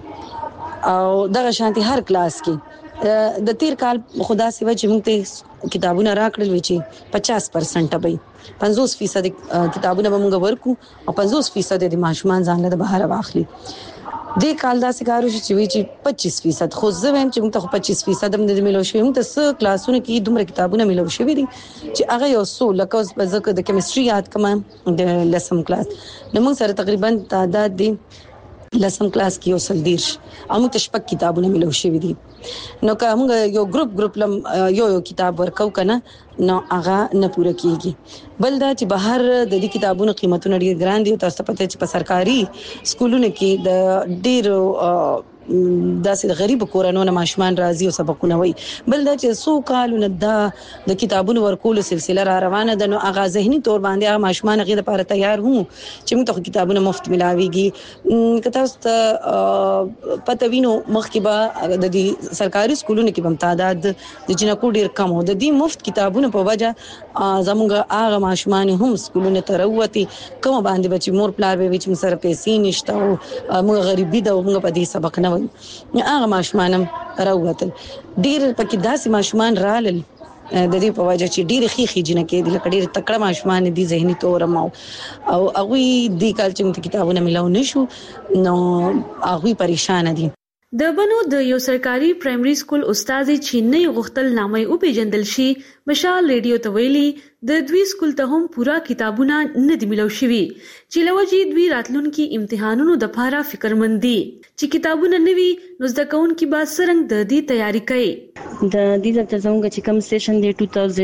او دغه شانتي هر کلاس کې د تیر کال خدا سیوا چې موږ ته کتابونه راکړل وی چې 50% به 50% کتابونه به موږ ورکو او 50% د ماشومان ځان له بهر واخلي. د کال دا سګارو چې وی چې 25% خو زه ویم چې موږ ته 25% هم د ملو شوی موږ ته څه کلاسونه کې دومره کتابونه ملو شوی دي چې هغه یو څو لکه اوس په ځکه د کیمستري یاد کما د لسم کلاس نو موږ سره تقریبا تعداد دي لسم کلاس کې یو سلدیش او موږ ته شپږ کتابونه ملو شوی دي نو که موږ یو ګروپ لم یو کتاب ورکو کنه نو هغه نه پوره کیږي. بل دا چې بهر د دې کتابونو قیمتونه ډیر ګران دي او تاسو پته چې په سرکاري سکولونو کې د ډیر داسې د غریب کورونو نه ماشومان راځي او سبقونه وایي. بل دا چې سو کالونه د کتابونو ورکول سلسله را روانه ده نو هغه ذهني تور باندې هغه ماشومان غیر لپاره تیار هو چې موږ ته کتابونه مفت ملاويږي. که تاسو ته پته وینو مخکې به د دې سرکاري سکولونو کې هم تعداد د جنکو ډیر کم و د دې مفت کتابونو په وجه زموږ هغه ماشومان هم سکولونو ته راووتي کوم باندې بچي مور پلار به چې مسره پیسې نشته او موږ غریبي ده موږ په دې سبق نه وایو هغه ماشومان راووتل ډیر پکې داسې ماشومان رالل د دې په وجه چې ډیر خيخي جنکې د لکړې تکړه ماشومان دي ذهني تور او هغه دې کال چې کتابونه ملاو نشو نو هغه پریشان دي. د بنو د یو سرکاري پرایمري سکول استاد چې نه غختل نامه او پیجندل شي مشال ریډیو ته ویلي د دوی سکول ته هم پورا کتابونه نه دی ملو شوی چې لوجې دوی راتلونکي امتحانونو د لپاره فکرمندي چې کتابونه نوي نو زده کوونکي با سرنګ د دې تیاری کوي. د دې ځکه زموږ چې کوم سیشن دی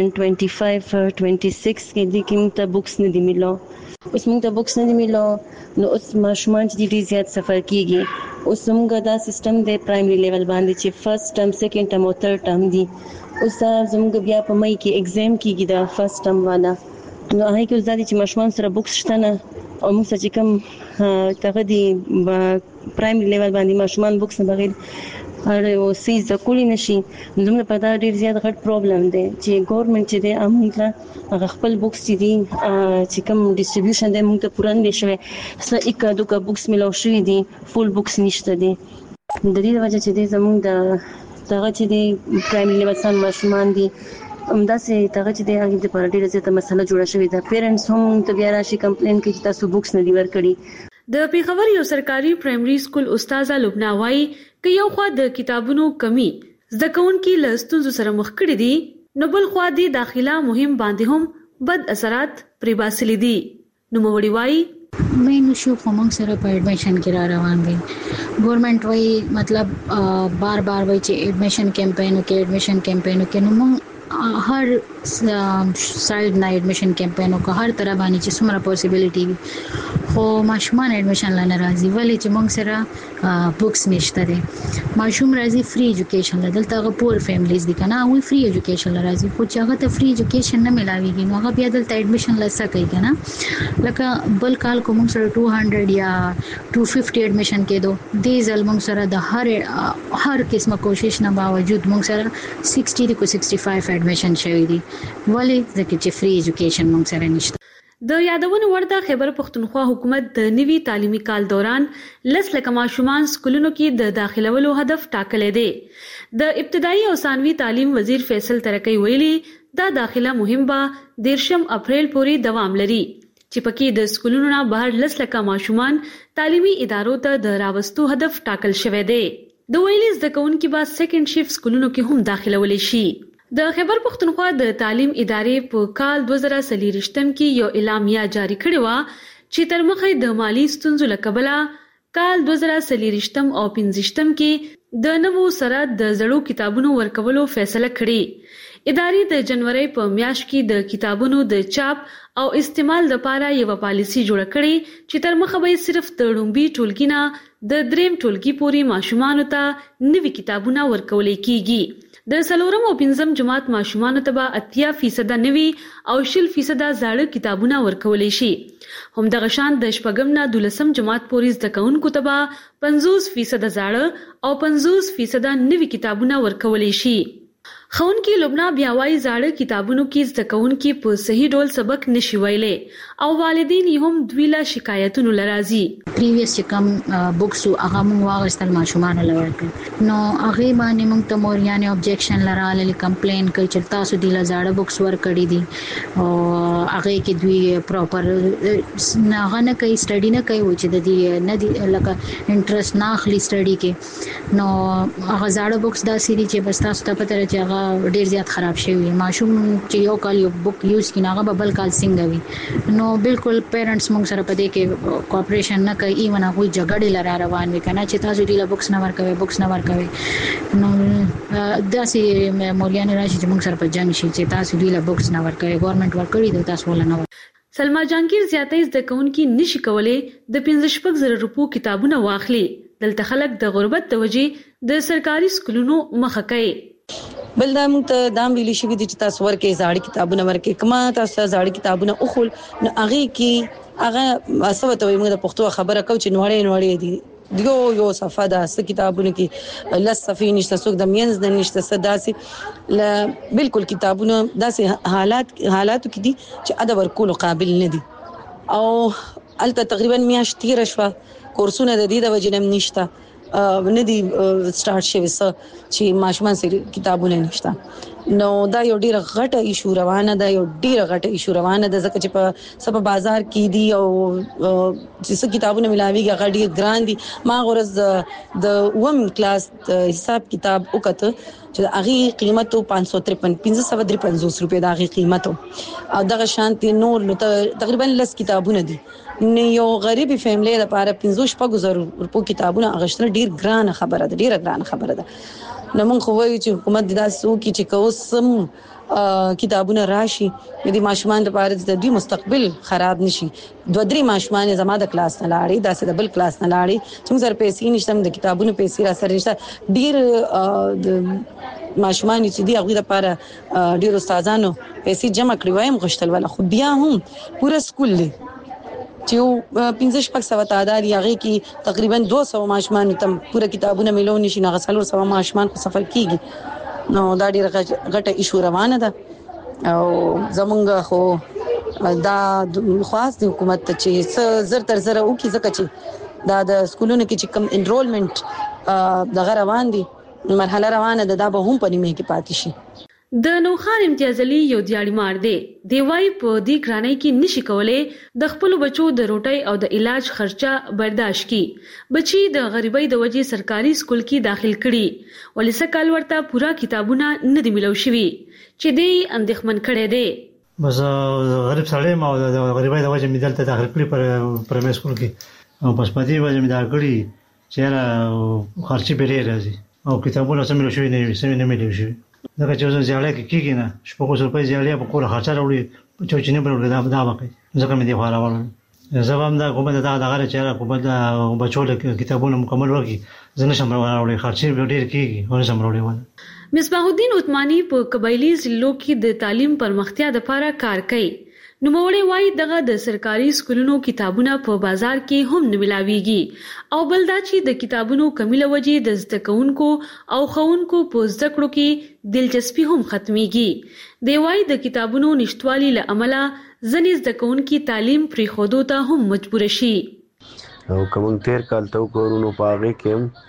2025-26 کې د کوم ته بوکس نه دی ملو اوس موږ ته بوکس نه دی ملو نو اوس ماشومان چې ډیر زیات سفر کیږي اوس موږ دا سیستم د پرایمري لیول باندې چې فرست ټرم سیکنډ ټرم او تھرد ټرم دي اوس زموږ بیا په مې کې ایگزام کیږي دا فرست ټرم والا نو هغه کې زده چې ماشومان سره بوکس شته نه او موږ چې کوم تغه دي پرایمري لیول باندې ماشومان بوکس نه بغیر او سیز د کولی نشي زموږ په دا ډیر زیات غټ پرابلم دی چې ګورنمنت چې دی امونږ هغه خپل بوکس دي چې کوم ډیسټریبیوشن دی موږ ته پوره نه شوی سره یک دوه بوکس ملو شوی دي فول بوکس نشته دي د دې وجه چې دی زموږ د دغه چې دی پرایمري لیول سم ماشومان دي همداسې دغه چې دی هغه د پر ډیره زیاته مسله جوړه شوې ده پیرنټس هم ته بیا راشي کمپلین کوي چې تاسو بوکس نه دی ورکړي. د پیښور یو سرکاري پرایمري سکول استاده لبنا وای ک یو خوا د کتابونو کمی زده کوونکي له ستونزو سره مخ کړي دي نو بل خوا د داخله مهم باندې هم بد اثرات پرې باسلي دي. نو موړي وای مې نو شو کوم سره په اډمیشن کې را روان دي. ګورنمنت وای مطلب بار بار وای چې اډمیشن کمپاینو کې نو موږ هر سایډ نه اډمیشن کمپاینو کو هر طرح باندې چې څومره پوسیبিলিټي خو ماشومان اډمیشن لنه راځي ولی چې موږ سره بوکس نشته دي. ماشوم راځي فری ایجوکیشن دلته غو پور فیملیز دي کنه وی فری ایجوکیشن راځي خو چې هغه ته فری ایجوکیشن نه ملاويږي نو هغه بیا دلته اډمیشن لسه کوي کنه لکه بل کال کوم سره 200 یا 250 اډمیشن کېدو دې ځل موږ سره د هر قسمه کوشش نه باوجود موږ سره 60 کو 65 اډمیشن شوی دي ولی ځکه چې فری ایجوکیشن موږ سره نشته. د یادونې وړ د خیبر پښتونخوا حکومت د نوي تعلیمي کال دوران 10 لک ماشومان سکولونو کې د داخلولو هدف ټاکلې دی. د ابتدایي او ثانوي تعلیم وزیر فیصل ترکی ویلي دا داخله مهم به 13 اپریل پورې دوام لري چې پکې د سکولونو نه بهر 10 لک ماشومان تعلیمي ادارو ته د راوستو هدف ټاکل شوی دی. د ویلي زده کوونکي به سیکنډ شیفټ سکولونو کې هم داخلول شي. د خیبر پښتونخوا د تعلیم ادارې په کال 2023 کې یو اعلامیه جاری کړې و چې تر مخه د مالی ستونزو لکبله کال 2023 او 2025 کې د نوو سره د زړو کتابونو ورکولو فیصله کړې. ادارې د جنوري په میاشت کې د کتابونو د چاپ او استعمال لپاره یو پالیسی جوړه کړې چې تر مخه به صرف د لومبي ټولګي نه د دریم ټولګي پورې ماشومان ته نوي کتابونه ورکول کیږي. د سلورم او پنځم جماعت ماشومان ته به 80% نوي او 20% زاړه کتابونه ورکول شي. هم د غشان د شپږم نه 12م جماعت پورې زده کوونکو ته به 50% زاړه او 50% نوي کتابونه ورکول شي. خونکی لبنا بیاوای زاړه کتابونو کې زده کوونکي په صحیح ډول سبق نشي ویلي او والدین یې هم دویلا شکایتونو لرازي. پریویس چې کوم بوکس او هغه مو واغستل ماشومان لورکل نو هغه باندې موږ ته موریانه ابجیکشن لراله کمپلین کوي چې تاسو دی لزاړه بوکس ور کړی دي او هغه کې دوی پراپر نه کوي سټډي نه کوي چې د دې نه دی لکه انټرست نه اخلي سټډي کې نو هغه زاړه بوکس دا سری چې بس تاسو ته پته راځي هغه ډیر زیات خراب شوی ماشوم چې یو کال یو بوک یوز کینه هغه بل کال څنګه وي نو بالکل پیرنټس موږ سره پدې کې کوآپریشن نه کوي ایون هغه جګړې لاره روان وي کنه چې تاسو دې له بوکس نه ورکوي نو داسې مولیان راشي چې موږ سره په جنگ شي چې تاسو دې له بوکس نه ورکوي ګورنمنت ورکړي دی تاسو ولا نه. سلما جانگیر زیاتې زده کوونکي نشي کولای د 15,000 روپو کتابونه واخلي. دلته خلک د غربت د وجې د سرکاري سکولونو مخه کوي. بل دا موږ ته دا ویل شي چې تاسو ورکه زاړه کتابونه ورکه کما تاسو زاړه کتابونه اخول نو هغه کې هغه اسوته موږ د پښتو خبره کو چې نوړې دي یو صفه دا س کتابونه کې لس صفې نشته څوک د مینز نه نشته صداسي بالکل کتابونه داسې حالاتو کې دي چې ادب ورکول قابل نه دي او الته تقریبا میاشت تیر شو کورسونه د دې د وجنم نشته نه دي سٹارټ شوی چې ماشومان سره کتابونه نشته نو دا یو ډیره غټه ایشو روانه ده ځکه چې په سبا بازار کې دي او چې کتابونه ملاويږي هغه ډیر ګران دي. ما غرض د وم کلاس حساب کتاب وکړه چې هغه قیمت 553 روپے دا هغه قیمت او دغه شانتي نور نو تقریبا لس کتابونه دي نو یو غریبي فیملی لپاره 15,000 روپو کتابونه اغشتنه ډیر ګران خبره ده نو موږ خو وایو چې حکومت د تاسو کې چې کوم کتابونه راشي د ماشومان لپاره د دوی مستقبل خراب نشي. 2-3 ماشومان زما د کلاس نه لاړي داسې د بل کلاس نه لاړي چې موږ سره پیسې نشته د کتابونو پیسې را سره نشته ډیر د ماشومان چې دی هغه لپاره ډیر استادانو پیسې جمع کړی وایم غشتل ولا خو بیا هم پورا سکول دی چې 1500 تعداد یغه کې تقریبا 200 ماشومان تم پوره کتابونه ملون نشي نه غسلو 100 ماشومان په سفر کیږي نو دا ډیره غټه ایشو روانه ده او زمونږ خو دا خاص د حکومت ته چې زر تر زر او کې ځکه چې دا د سکولونو کې چې کم انرولمنت د روان دي مرحله روانه ده دا به هم په نیمه کې پاتې شي. د نوخان امتیاز علي یو دیاړي مار دی. دی وايي په دې ګرانۍ کې نشي کولای د خپل بچو د روټۍ او د علاج خرچه برداشت کی. بچي د غریبۍ د وجې سرکاري سکول کې داخل کړي ولې سکهال ورته پورا کتابونه نه دي ملو شوي چې دی اندېښمن کړی دی. بس غریب سړی ما د غریبۍ د وجې مې دلته داخل کړي پر پرایمري سکول کې او بس په دې وجې مې دا کړي چې خرچې ډېرې راځي او کتابونه سم ملو شوي نه ملو شوي. دا چې زیاړه کېږي نه شپږ روپۍ زیاړه په کوله خرچه راوړي چې نه بلوي دا وکړي ځکه مې دی خو راوړل زبام دا کومه دا غره چې کومه دا بچو له کتابونو مکمل ورکړي زنه شم راوړي خرچې ډېر کېږي ونه سم راوړي. مصباح الدین عثماني په قبایلی ضلعو کې د تعلیم پرمختیا لپاره کار کوي. نوموړی وايي دغه د سرکاري سکولونو کتابونه په بازار کې هم نه ملاويږي او بل دا چې د کتابونو کمی له وجې د زده کوونکو او ښوونکو په زده کړو کې دلچسپي هم ختميږي. دی وايي د کتابونو نشټوالي له امله ځینې زده کوونکي تعلیم پرېښودو ته هم مجبور شي. او کوم تیر کال ته کورونو پاغه کې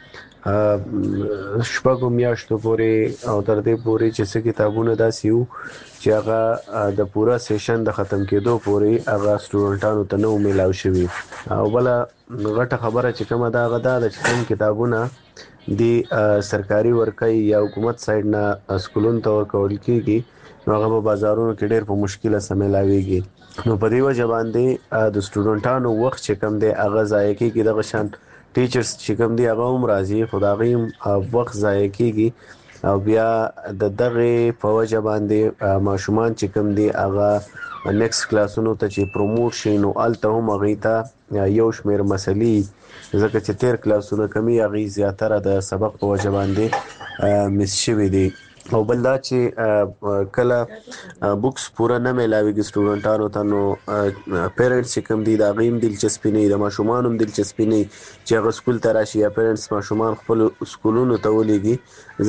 شپږو میاشتو پورې او تر دې پورې چې څه کتابونه داسې وو چې هغه د پورا سیشن د ختم کېدو پورې هغه سټوډنټانو ته نه ملاو شوي. او بل غټه خبره چې کومه دا غدا د کوم کتابونه د سرکاري ورکۍ یا حکومت سایډ نه سکولونو ته ورکول کېږي نو هغه په بازارونو کې ډېر په مشکله سره ملاويږي. نو په دې وجه باندې د سټوډنټانو وخت چې کم دی هغه ضایع کېږي. دغه شان ټیچرز چې کوم دی هغه هم راځي خو د هغوی وخت ضایع کېږي او بیا د دغه په وجه باندې ماشومان چې کوم دی هغه نیکسټ کلاسونو ته چې پروموټ شي نو هلته هم هغوی ته یو شمېر مسلې ځکه چې تیر کلاسونه کمی هغوی زیاتره د سبق په وجه باندې مس شوي دي. او بل دا چې کله بوکس پوره نه ملاويږي سټوډنټانو ته نو پیرنټس چې کوم دي د هغوی هم دلچسپي نه د ماشومان هم دلچسپي نه چې هغه سکول ته راشي یا پیرنټس ماشومان خپل سکولونو ته ولېږي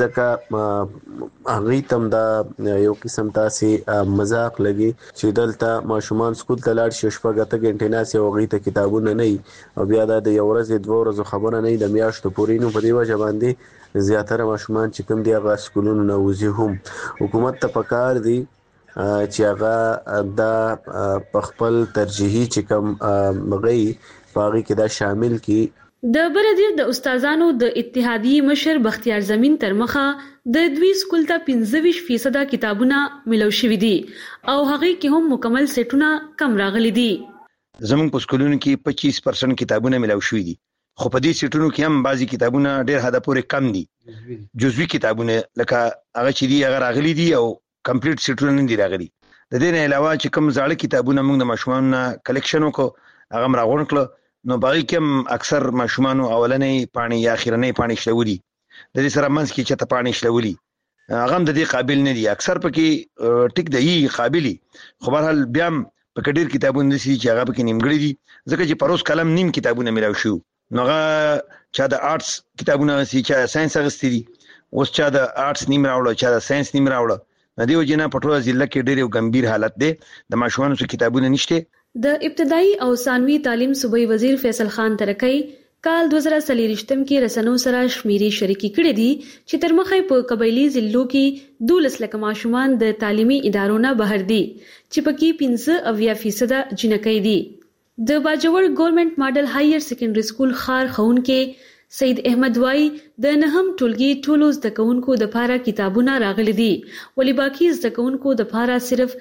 ځکه هغوی ته هم دا یو قسم تاسې مذاق لګي چې دلته ماشومان سکول ته لاړ شي شپږ اته ګنټې ناست هغوی ته کتابونه نه وي او بیا دا د یو ورځې دوه ورځو خبره نه وي د میاشتو پورې نو په دې وجه باندې زیاتره ماشومان چې کوم دی هغه سکولونو نه وځي. هم حکومت ته پکار دی چې هغه دا په خپل ترجیحي چې کوم مغی پاغي کې دا شامل کی. د بردیر د استادانو د اتحادیې مشر بختیار زمین تر مخه د دوی سکول ته 25% کتابونه ملو شوي دي او هغه کې هم مکمل سیټونه کم راغلي دي. زموږ په سکولونو کې 25% کتابونه ملو شوي دي خو په دې سیټونو کې هم بعضي کتابونه ډېر حد پورې کم دي. جزوي کتابونه لکه هغه چې دي هغه راغلي دي او کمپلیټ سیټونه نه دي راغلي. د دې نه علاوه چې کوم زاړه کتابونه موږ د ماشومانو نه کلیکشن وکړو هغه هم راغونډ کړو نو باغی کې اکثر ماشومانو اولنې پاڼې یا اخرنۍ پاڼې شلولي د دې سره منځ کې چې ته پاڼې شلولي هغه هم د دې قابل نه دي. اکثر پکې ټیک دی قابلی خو بهرحال بیا هم په ډېر کتابونه دي چې هغه پکې نیمګړي دي ځکه چې پروس کلم نیم کتابونه ملاو شو نو هغه چا د آرټس کتابونه سي چا ساينس اغستې دي اوس چا د آرټس نیم راوړل چا د ساينس نیم راوړل. د دې وجه نه په ټوله ضلع کې ډېر یو ګمبیر حالت دی د ماشومانو څخه کتابونه نشته. د ابتدایي او ثانوي تعلیم صوبایي وزیر فیصل خان ترکی کال 2023 کې رسنو سره شمیرې شریکي کړې دي چې تر مخه په قبایلی ضلعو کې 12 لک ماشومان د تعلیمي ادارو نه بهر دي چې پکې 15% جنکۍ دي. د باجوړ ګورنمنت ماډل هایر سیکنډري سکول خار خونکې سید احمد وای د نهم ټولګي ټولو زده کوونکو د پاره کتابونه راغلي دي ولی باقی زده کوونکو د پاره صرف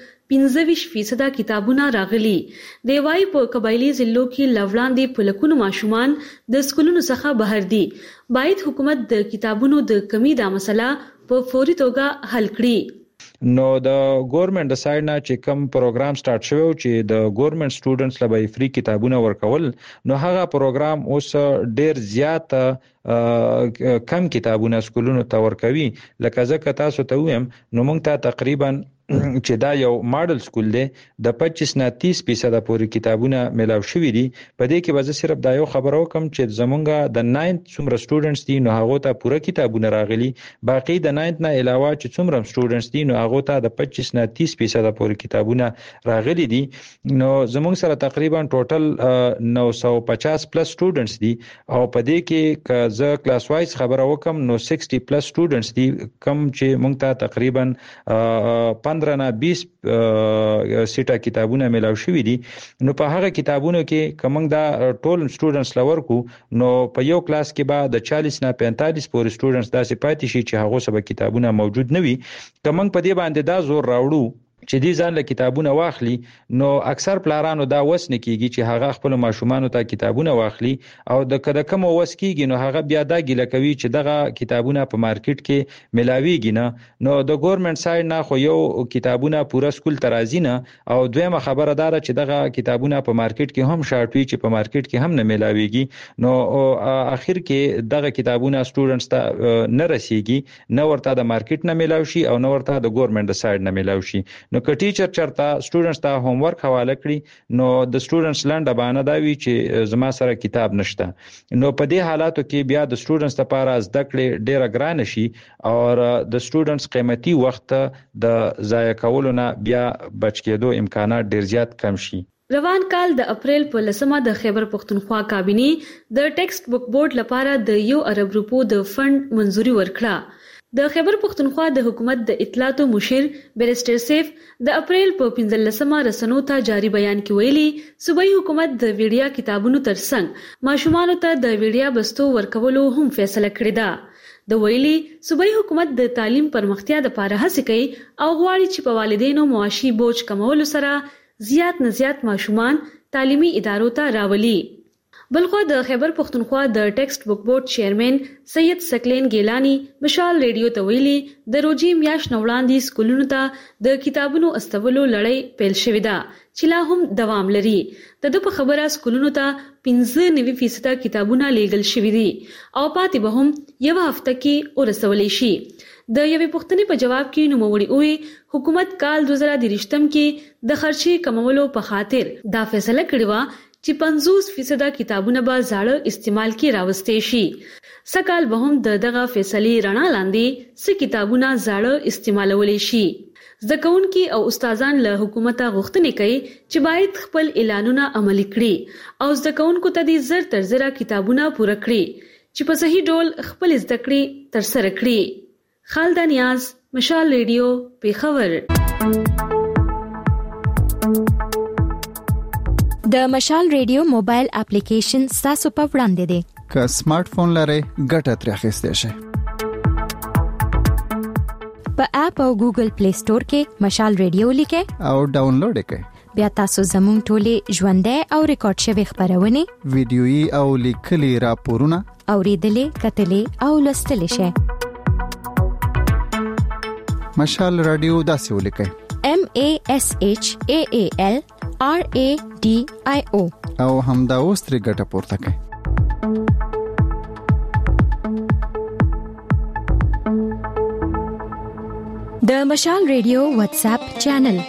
25% کتابونه راغلي. دی وای په قبایلی ضلعو کې لوړاندې په لکونو ماشومان د سکولونو څخه بهر دي. باید حکومت د کتابونو د کمی دا مسله په فوري توګه حل کړي. نو د ګورنمنت د سایډ نه چې کوم پروګرام سٹارټ شوی چې د ګورنمنت سټوډنټس لپاره فری کتابونه ورکول نو هغه پروګرام اوس ډیر زیات کم کتابونه سکولونو ته ورکوي لکه ځکه تاسو ته وایم نو موږ ته تقریبا چې دا یو ماډل سکول دی د 25 نه 30% پورې کتابونه ملاو شوي دي. په دې کې به زه صرف دا یو خبره وکم چې زمونږ د 9th څومره سټوډنټس دي نو هغه ته پوره کتابونه راغلي، باقي د 9th نه علاوه چې څومره سټوډنټس دي نو هغه ته د 25 نه 30% پورې کتابونه راغلي دي. نو زمونږ سره تقریبا ټوټل 950 پلس سټوډنټس دي او په دې کې که زه کلاس وایز خبره وکم نو 60 پلس سټوډنټس دي کم چې موږ ته تقریبا 15 نه 20 سیټه کتابونه ملاو شوي دي. نو په هغه کتابونو کې کوم دا ټول سټوډنټس لور کو نو په یو کلاس کې به د 40 نه 45 پورې سټوډنټس داسې پاتې شي چې هغه سبا کتابونه موجود نه وي. کوم په دې باندې دا زور راوړو چې دې ځان له کتابونه واخلي نو اکثر پلارانو دا وس نه کیږي چې هغه خپل ماشومانو ته کتابونه واخلي او د کده کوم وس کیږي نو هغه بیا دا ګیله کوي چې دغه کتابونه په مارکیټ کې ملاويږي نه. نو د ګورنمنت سایډ نه خو یو کتابونه پورا سکول ترازی نه او دویمه خبره دا چې دغه کتابونه په مارکیټ کې هم شارټ وي چې په مارکیټ کې هم نه ملاويږي. نو اخر کې دغه کتابونه سټوډنټس ته نه رسیږي، نه ورته د مارکیټ نه ملاوي شي او نه ورته د ګورنمنت سایډ نه ملاوي شي. نو که ټیچر چرته سټوډنټس ته هوم ورک حواله کړي نو د سټوډنټس لنډه بهانه دا وي چې زما سره کتاب نشته. نو په دې حالاتو کې بیا د سټوډنټس لپاره زده کړې ډیره ګرانه شي او د سټوډنټس قیمتي وخت د ضایع کولو نه بیا بچ کېدو امکانات ډیر زیات کم شي. روان کال د اپریل په 10مه د خیبر پختونخوا کابینه د ټیکسټ بک بورډ لپاره د 1 ارب روپو د فند منزوري ورکړه. د خیبر پختونخوا د حکومت د اطلاعاتو مشیر بیرسټر سیف د اپریل په 15مه رسنو ته جاری بیان کې ویلي صوبایي حکومت د ویډیا کتابونو ترڅنګ ماشومانو ته د ویډیا بستو ورکولو هم فیصله کړې ده. د ویلي صوبایي حکومت د تعلیم پرمختیا لپاره هڅه کوي او غواړي چې په والدینو معاشي بوج کمولو سره زیات نه زیات ماشومان تعلیمي ادارو ته راولي. بلخو د خیبر پختونخوا د ټیکسټ بک بورډ چیرمن سید سکلین ګیلانی مشال ریډیو ته ویلي د روزي میاش نوړاندې سکولونو ته د کتابونو استولو لړۍ پیل شوې ده چې لا هم دوام لري. د په خبره سکولونو ته 95% کتابونه لیږل شوي دي او پاتې به هم یو هفته کې ورسولې شي. د یوې پوښتنې په جواب کې نوموړي وویل حکومت کال 2023 کې د خرچې کمولو په خاطر دا فیصله کړې وه چې 50% کتابونه به زاړه استعمال کې راوستي شي. سکهال به هم دغه فیصلې رڼا لاندې څه کتابونه زاړه استعمالولې شي. زده کوونکي او استادان له حکومته غوښتنې کوي چې باید خپل اعلانونه عملي کړي او زده کوونکو ته د زر تر زره کتابونه پوره کړي چې په صحیح ډول خپل زده کړې ترسره کړي. خالده نیاز، مشال ریډیو، پیښور. د مشال ریډیو موبایل اپلیکیشن تاسو په وړاندې دی. که سمارټ فون لرئ ګټه ترې اخیستئ شئ. په اپ او ګوګل پلی سٹور کې مشال ریډیو لیکئ او ډاونلوډ کړئ. بیا تاسو زموږ ټولې ژوندۍ او ریکارډ شوی خبرونه ویډیويي او لیکلي راپورونه اوریدلې کتلې او لوستلې شئ. مشال رادیو داسې ولیکئ MASHAAL RADIO او همدا اوس ترې ګټه پورته کړئ. د مشال ریډیو واتس اپ چینل.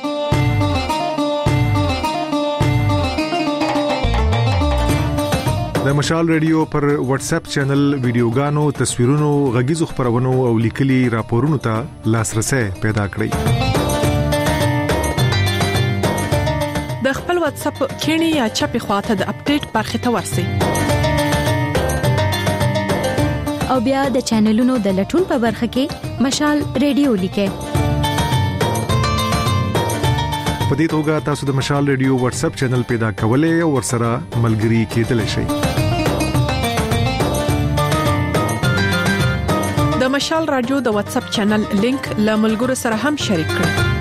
د مشال ریډیو پر واتس اپ چینل ویډیوګانو، تصویرونو، غږیزو خبرونو او لیکلي راپورونو ته لاسرسي پیدا کړئ. د خپل واتس اپ کینی یا چپی خواته د اپډیټ برخه ته ورسی او بیا د چینلونو د لټون په برخه کې مشال ریډیو لیکئ. په دې توګه تاسو د مشال ریډیو واتس اپ چینل پیدا کولای او ورسره ملګري کېدلی شئ. د مشال رادیو د واتس اپ چینل لینک له ملګرو سره هم شریک کړئ.